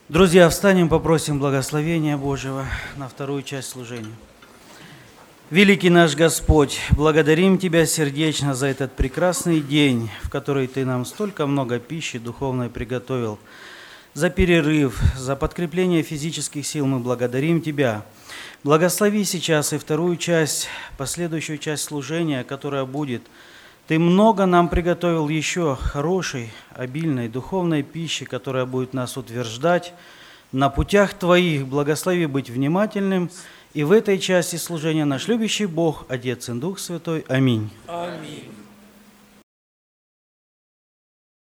Друзья, встанем, попросим благословения Божьего на вторую часть служения. Великий наш Господь, благодарим Тебя сердечно за этот прекрасный день, в который Ты нам столько много пищи духовной приготовил, за перерыв, за подкрепление физических сил мы благодарим Тебя. Благослови сейчас и вторую часть, последующую часть служения, которая будет. Ты много нам приготовил еще хорошей, обильной, духовной пищи, которая будет нас утверждать на путях Твоих. Благослови быть внимательным. И в этой части служения наш любящий Бог, Отец и Дух Святой. Аминь. Аминь.